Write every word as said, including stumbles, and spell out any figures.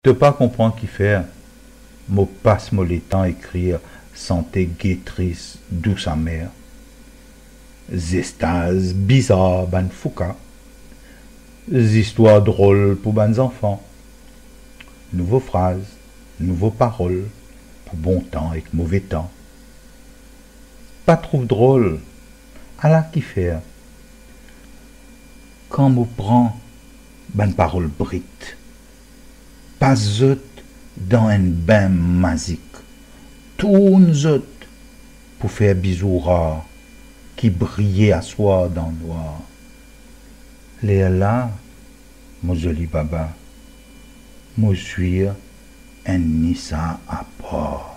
De pas comprendre qui faire, mo passe mo les temps écrire santé guétrice douce amère. Zestase bizarre ban fouca. Histoires drôles pour ban enfants. Nouveaux phrases, nouveaux paroles, pour bon temps et mauvais temps. Pas trouve drôle, à la qui faire. Quand me prend ban parole brite, pas zut dans un bain magique, tout zut pour faire bisous rares qui brillaient à soi dans le noir. Les là, mon joli baba, me suis un nissa à part.